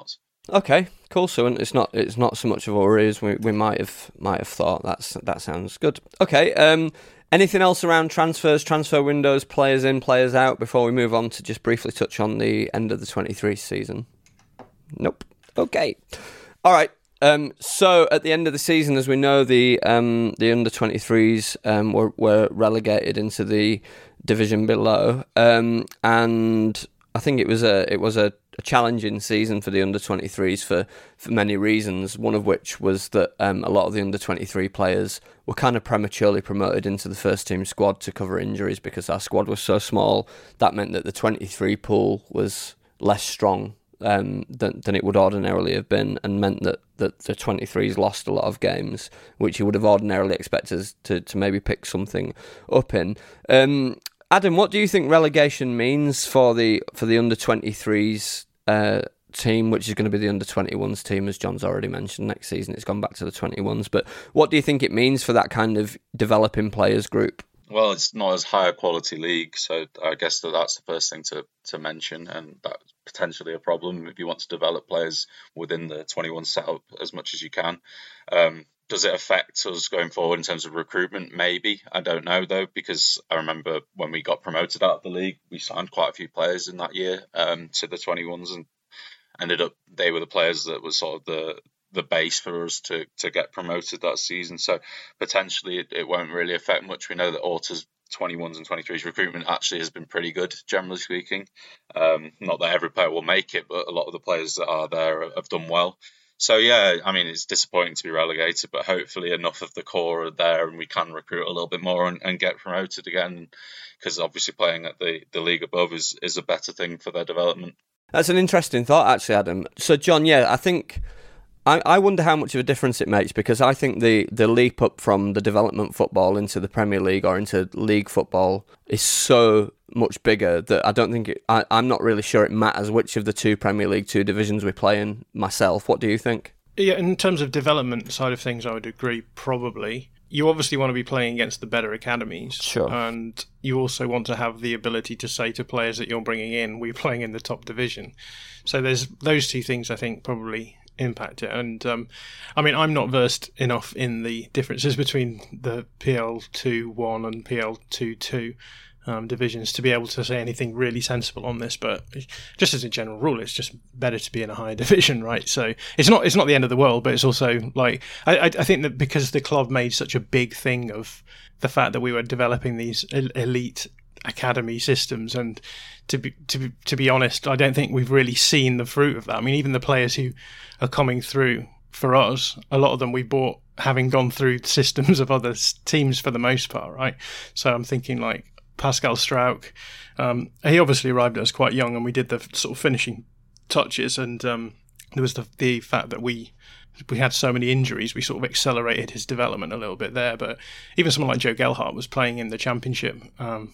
Okay, cool. So it's not it's not so much of a worry as we, we might have might have thought. That's that sounds good. Okay. Um, anything else around transfers, transfer windows, players in, players out before we move on to just briefly touch on the end of the twenty-three season? Nope. Okay. All right. Um, so at the end of the season, as we know, the um, the under twenty-threes um, were were relegated into the division below, um, and I think it was a it was a, a challenging season for the under twenty-threes for, for many reasons. One of which was that um, a lot of the under twenty-three players were kind of prematurely promoted into the first team squad to cover injuries because our squad was so small. That meant that the twenty-three pool was less strong um, than than it would ordinarily have been, and meant that, that the twenty-threes lost a lot of games, which you would have ordinarily expected us to, to maybe pick something up in. Um, Adam, what do you think relegation means for the for the under twenty-threes uh, team, which is going to be the under twenty-ones team, as John's already mentioned? Next season it's gone back to the twenty-ones, but what do you think it means for that kind of developing players group? Well, it's not as high a quality league, so I guess that that's the first thing to, to mention, and that's potentially a problem if you want to develop players within the twenty-one setup as much as you can. Um, Does it affect us going forward in terms of recruitment? Maybe. I don't know, though, because I remember when we got promoted out of the league, we signed quite a few players in that year um, to the twenty-ones, and ended up they were the players that was sort of the the base for us to to get promoted that season. So potentially it, it won't really affect much. We know that Orta's twenty-ones and twenty-threes recruitment actually has been pretty good, generally speaking. Um, not that every player will make it, but a lot of the players that are there have done well. So, yeah, I mean, it's disappointing to be relegated, but hopefully enough of the core are there and we can recruit a little bit more and, and get promoted again, because obviously playing at the, the league above is, is a better thing for their development. That's an interesting thought, actually, Adam. So, John, yeah, I think... I, I wonder how much of a difference it makes, because I think the, the leap up from the development football into the Premier League or into league football is so much bigger that I don't think it, I, I'm not really sure it matters which of the two Premier League two divisions we play in myself. What do you think? Yeah, in terms of development side of things, I would agree, probably. You obviously want to be playing against the better academies. Sure. And you also want to have the ability to say to players that you're bringing in, we're playing in the top division. So there's those two things, I think, probably impact it. And um, I mean, I'm not versed enough in the differences between the P L two one and P L two two um, divisions to be able to say anything really sensible on this. But just as a general rule, it's just better to be in a higher division, right? So it's not it's not the end of the world, but it's also like I, I think that because the club made such a big thing of the fact that we were developing these elite academy systems, and to be to be to be honest, I don't think we've really seen the fruit of that. I mean, even the players who are coming through for us, a lot of them we bought having gone through systems of other teams for the most part, right? So I'm thinking like Pascal Strauch, um, he obviously arrived at us quite young, and we did the sort of finishing touches, and um, there was the the fact that we we had so many injuries, we sort of accelerated his development a little bit there. But even someone like Joe Gelhardt was playing in the Championship um,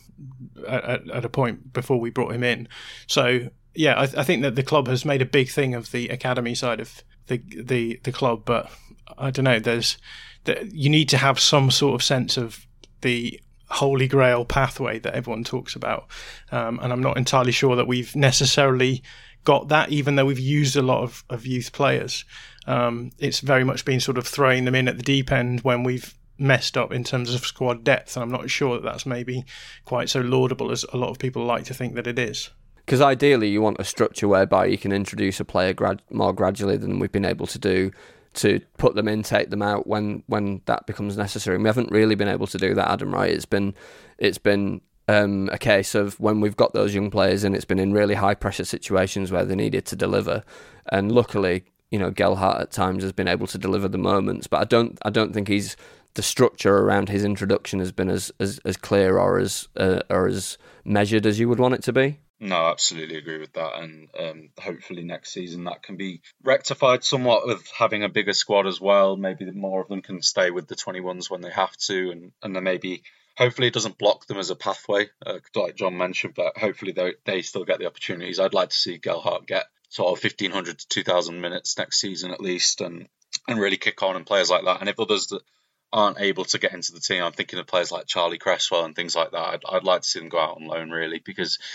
at, at a point before we brought him in. So, yeah, I, I think that the club has made a big thing of the academy side of the the, the club. But I don't know, there's you need to have some sort of sense of the holy grail pathway that everyone talks about. Um, and I'm not entirely sure that we've necessarily got that, even though we've used a lot of, of youth players. Um, it's very much been sort of throwing them in at the deep end when we've messed up in terms of squad depth, and I'm not sure that that's maybe quite so laudable as a lot of people like to think that it is. Because ideally you want a structure whereby you can introduce a player grad- more gradually than we've been able to do, to put them in, take them out when, when that becomes necessary. And we haven't really been able to do that, Adam, right? It's been it's been um, a case of when we've got those young players in, it's been in really high pressure situations where they needed to deliver. And luckily, you know, Gelhardt at times has been able to deliver the moments, but I don't I don't think he's the structure around his introduction has been as as, as clear or as uh, or as measured as you would want it to be. No, I absolutely agree with that, and um, hopefully next season that can be rectified somewhat with having a bigger squad as well. Maybe more of them can stay with the twenty-ones when they have to, and, and then maybe hopefully it doesn't block them as a pathway, uh, like John mentioned, but hopefully they they still get the opportunities. I'd like to see Gelhardt get sort of fifteen hundred to two thousand minutes next season at least, and, and really kick on, and players like that. And if others that aren't able to get into the team, I'm thinking of players like Charlie Cresswell and things like that, I'd, I'd like to see them go out on loan, really, because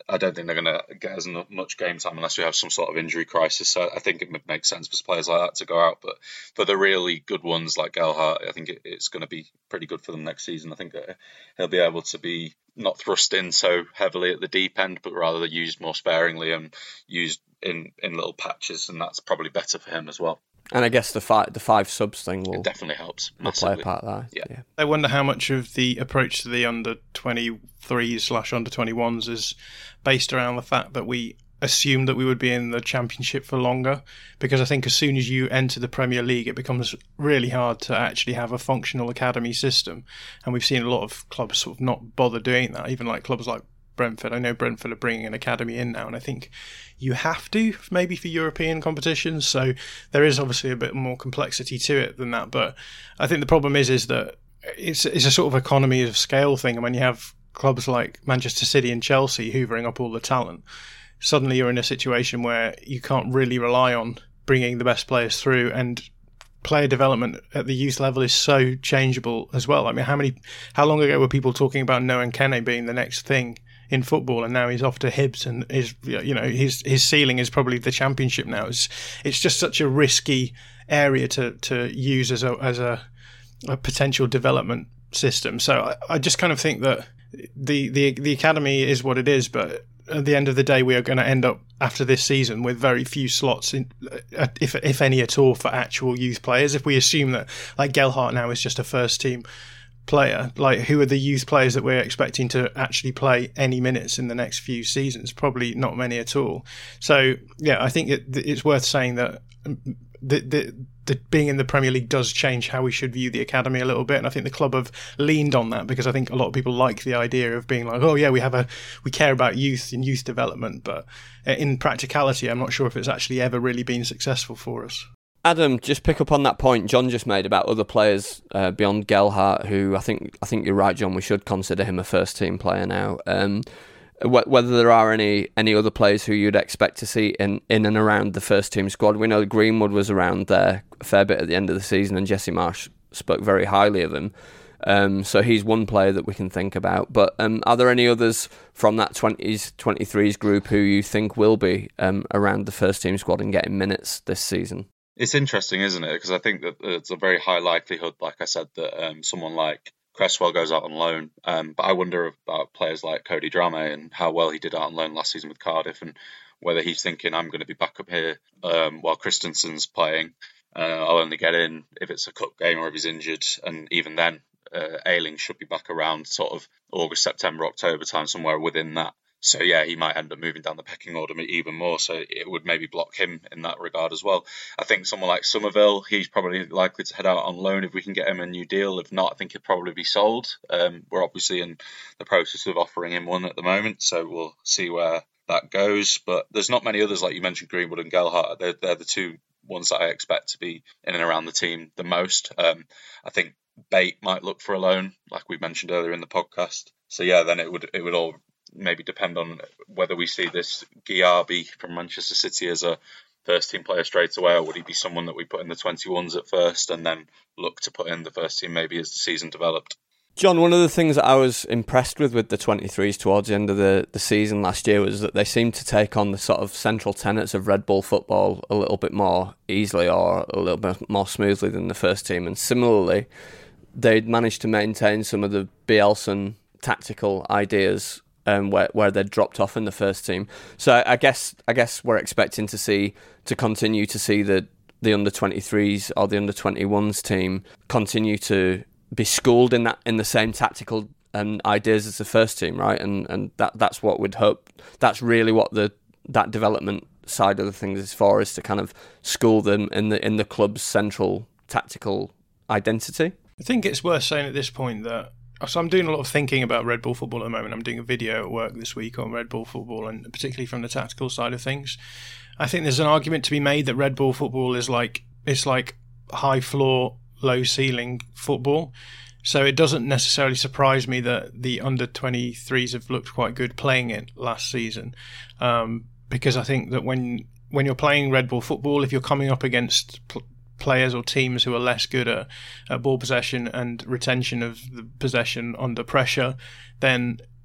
I don't think they're going to get as much game time unless we have some sort of injury crisis. So I think it would make sense for players like that to go out. But for the really good ones like Gelhardt, I think it, it's going to be pretty good for them next season. I think he'll be able to be not thrust in so heavily at the deep end, but rather used more sparingly and used in, in little patches. And that's probably better for him as well. And I guess the five, the five subs thing will it definitely helps will play a part there. Yeah. yeah. I wonder how much of the approach to the under twenty-threes slash under twenty-ones is based around the fact that we assumed that we would be in the Championship for longer. Because I think as soon as you enter the Premier League, it becomes really hard to actually have a functional academy system. And we've seen a lot of clubs sort of not bother doing that, even like clubs like Brentford. I know Brentford are bringing an academy in now, and I think you have to, maybe for European competitions. So there is obviously a bit more complexity to it than that. But I think the problem is is that it's it's a sort of economy of scale thing. And when you have clubs like Manchester City and Chelsea hoovering up all the talent, suddenly you're in a situation where you can't really rely on bringing the best players through, and player development at the youth level is so changeable as well. I mean, how many, how long ago were people talking about Noah Nkene being the next thing in football, and now he's off to Hibs, and is, you know, his his ceiling is probably the Championship now. It's it's just such a risky area to to use as a as a, a potential development system. So I, I just kind of think that the the the academy is what it is, but at the end of the day, we are going to end up after this season with very few slots, in, if if any at all, for actual youth players. If we assume that, like, Gelhardt now is just a first team player, like, who are the youth players that we're expecting to actually play any minutes in the next few seasons? Probably not many at all. So yeah, I think it, it's worth saying that the, the, the being in the Premier League does change how we should view the academy a little bit, and I think the club have leaned on that, because I think a lot of people like the idea of being like, oh yeah, we have a we care about youth and youth development, but in practicality, I'm not sure if it's actually ever really been successful for us. Adam, just pick up on that point John just made about other players uh, beyond Gelhardt, who I think I think you're right, John. We should consider him a first team player now. Um, wh- whether there are any any other players who you'd expect to see in, in and around the first team squad. We know Greenwood was around there a fair bit at the end of the season, and Jesse Marsch spoke very highly of him. Um, so he's one player that we can think about. But um, are there any others from that twenties, twenty-threes group who you think will be um, around the first team squad and getting minutes this season? It's interesting, isn't it? Because I think that it's a very high likelihood, like I said, that um, someone like Cresswell goes out on loan. Um, but I wonder about players like Cody Drame and how well he did out on loan last season with Cardiff, and whether he's thinking, I'm going to be back up here um, while Christensen's playing. Uh, I'll only get in if it's a cup game or if he's injured. And even then, uh, Ayling should be back around sort of August, September, October time, somewhere within that. So yeah, he might end up moving down the pecking order even more. So it would maybe block him in that regard as well. I think someone like Somerville, he's probably likely to head out on loan if we can get him a new deal. If not, I think he'll probably be sold. Um, we're obviously in the process of offering him one at the moment, so we'll see where that goes. But there's not many others, like you mentioned, Greenwood and Gelhardt. They're, they're the two ones that I expect to be in and around the team the most. Um, I think Bate might look for a loan, like we mentioned earlier in the podcast. So yeah, then it would it would all maybe depend on whether we see this Giabi from Manchester City as a first team player straight away, or would he be someone that we put in the twenty-ones at first and then look to put in the first team maybe as the season developed. John, one of the things that I was impressed with with the twenty-threes towards the end of the, the season last year was that they seemed to take on the sort of central tenets of Red Bull football a little bit more easily, or a little bit more smoothly than the first team. And similarly, they'd managed to maintain some of the Bielsa tactical ideas Um, where where they'd dropped off in the first team. So I guess I guess we're expecting to see to continue to see the the under twenty-threes or the under twenty-ones team continue to be schooled in that in the same tactical um, ideas as the first team, right? And and that that's what we'd hope. That's really what the that development side of the things is for, is to kind of school them in the in the club's central tactical identity. I think it's worth saying at this point that, so I'm doing a lot of thinking about Red Bull football at the moment. I'm doing a video at work this week on Red Bull football, and particularly from the tactical side of things. I think there's an argument to be made that Red Bull football is like it's like high floor, low ceiling football. So it doesn't necessarily surprise me that the under twenty-threes have looked quite good playing it last season, um, because I think that when when you're playing Red Bull football, if you're coming up against pl- players or teams who are less good at, at ball possession and retention of the possession under pressure, then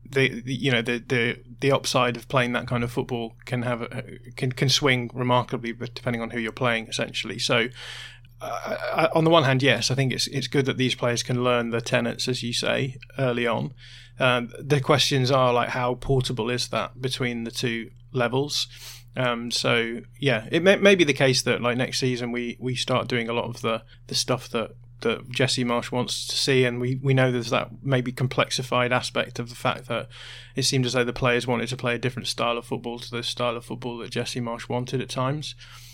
the, the you know the, the the upside of playing that kind of football can have a, can can swing remarkably, but depending on who you're playing, essentially. So. Uh, on the one hand, yes, I think it's it's good that these players can learn the tenets, as you say, early on. Um, the questions are like, how portable is that between the two levels? Um, so yeah, it may, may be the case that like next season we, we start doing a lot of the, the stuff that, that Jesse Marsch wants to see, and we, we know there's that maybe complexified aspect of the fact that it seemed as though the players wanted to play a different style of football to the style of football that Jesse Marsch wanted at times.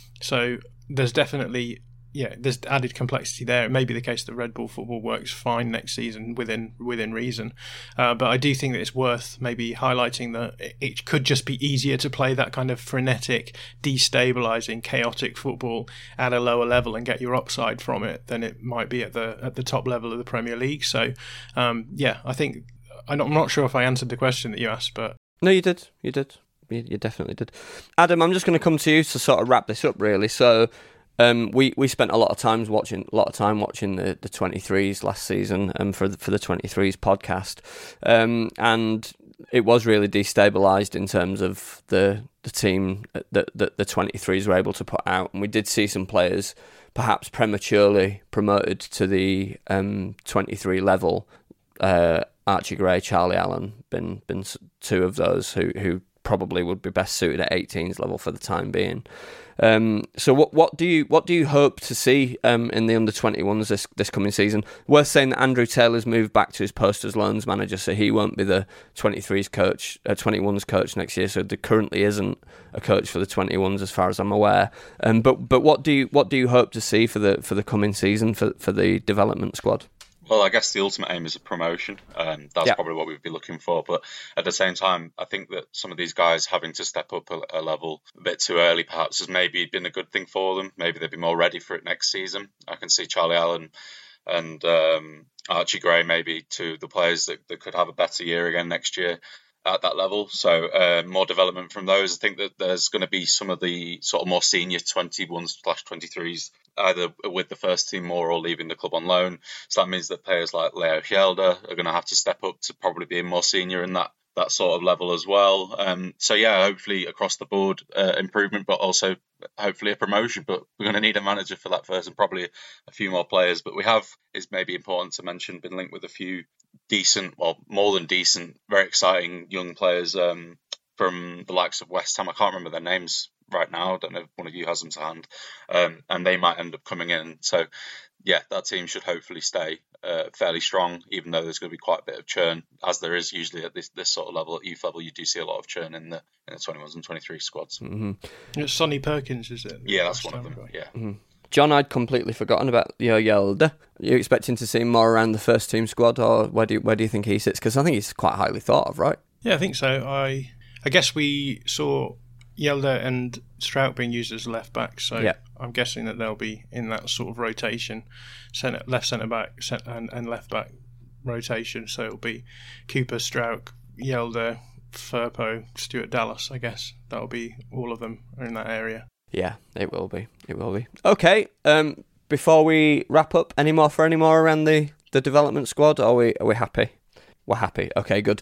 So there's definitely yeah, there's added complexity there. It may be the case that Red Bull football works fine next season within within reason, uh, but I do think that it's worth maybe highlighting that it could just be easier to play that kind of frenetic, destabilising, chaotic football at a lower level and get your upside from it than it might be at the at the top level of the Premier League. So, um, yeah, I think I'm not, I'm not sure if I answered the question that you asked, but no, you did, you did, you, you definitely did. Adam, I'm just going to come to you to sort of wrap this up, really. So. Um, we, we spent a lot of times watching a lot of time watching the, the twenty-threes last season um, for the, for the twenty-threes podcast, um, and it was really destabilised in terms of the the team that, that the twenty-threes were able to put out, and we did see some players perhaps prematurely promoted to the um, twenty-three level. Uh, Archie Gray, Charlie Allen, been been two of those who who probably would be best suited at eighteens level for the time being. Um, so what what do you what do you hope to see um, in the under twenty-ones this this coming season? Worth saying that Andrew Taylor's moved back to his post as loans manager, so he won't be the twenty-threes coach, uh, twenty-ones coach next year. So there currently isn't a coach for the twenty-ones as far as I'm aware. Um, but but what do you what do you hope to see for the for the coming season for for the development squad? Well, I guess the ultimate aim is a promotion. Um, that's yeah. probably what we'd be looking for. But at the same time, I think that some of these guys having to step up a, a level a bit too early perhaps has maybe been a good thing for them. Maybe they'd be more ready for it next season. I can see Charlie Allen and um, Archie Gray maybe to the players that, that could have a better year again next year at that level. So uh, more development from those. I think that there's going to be some of the sort of more senior twenty-ones slash twenty-threes either with the first team more or leaving the club on loan. So that means that players like Leo Hjelde are going to have to step up to probably being more senior in that that sort of level as well. Um, so yeah, hopefully across the board uh, improvement, but also hopefully a promotion. But we're going to need a manager for that first and probably a few more players. But we have, is maybe important to mention, been linked with a few decent, well, more than decent, very exciting young players um, from the likes of West Ham. I can't remember their names right now. I don't know if one of you has them to hand. Um, and they might end up coming in. So yeah, that team should hopefully stay uh, fairly strong, even though there's going to be quite a bit of churn, as there is usually at this this sort of level. At youth level, you do see a lot of churn in the in the twenty-ones and twenty-three squads. Mm-hmm. It's Sonny Perkins, is it? Yeah, that's one of them. Yeah. Mm-hmm. John, I'd completely forgotten about Leo Hjelde. Are you expecting to see him more around the first team squad, or where do you, where do you think he sits? Because I think he's quite highly thought of, right? Yeah, I think so. I I guess we saw Hjelde and Strout being used as left backs, so yeah. I'm guessing that they'll be in that sort of rotation, centre, left centre back and, and left back rotation. So it'll be Cooper, Strout, Hjelde, Firpo, Stuart Dallas. I guess that'll be all of them are in that area. Yeah, it will be. It will be. Okay. Um, before we wrap up, any more for any more around the, the development squad? Are we are we happy? We're happy. Okay, good.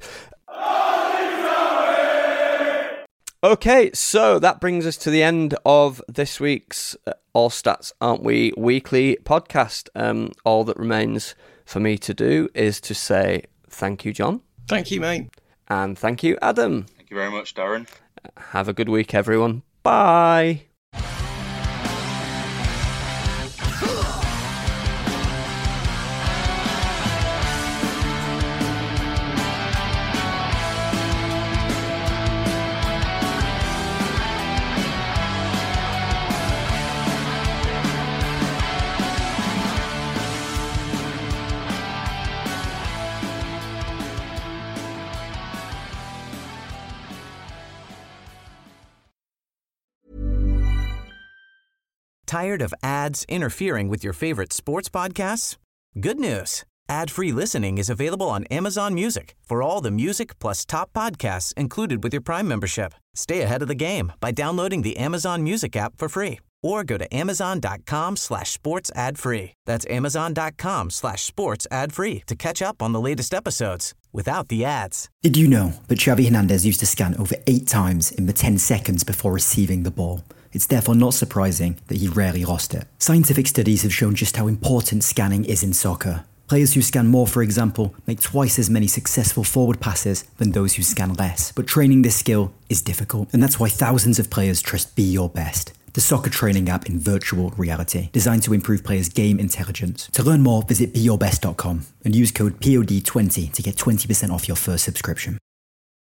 Okay, so that brings us to the end of this week's uh, All Stats Aren't We weekly podcast. Um, all that remains for me to do is to say thank you, John. Thank you, mate. And thank you, Adam. Thank you very much, Darren. Have a good week, everyone. Bye. Tired of ads interfering with your favorite sports podcasts? Good news. Ad-free listening is available on Amazon Music for all the music plus top podcasts included with your Prime membership. Stay ahead of the game by downloading the Amazon Music app for free or go to amazon.com slash sports ad free. That's amazon.com slash sports ad free to catch up on the latest episodes without the ads. Did you know that Xavi Hernandez used to scan over eight times in the ten seconds before receiving the ball? It's therefore not surprising that he rarely lost it. Scientific studies have shown just how important scanning is in soccer. Players who scan more, for example, make twice as many successful forward passes than those who scan less. But training this skill is difficult, and that's why thousands of players trust Be Your Best, the soccer training app in virtual reality, designed to improve players' game intelligence. To learn more, visit be your best dot com and use code P O D twenty to get twenty percent off your first subscription.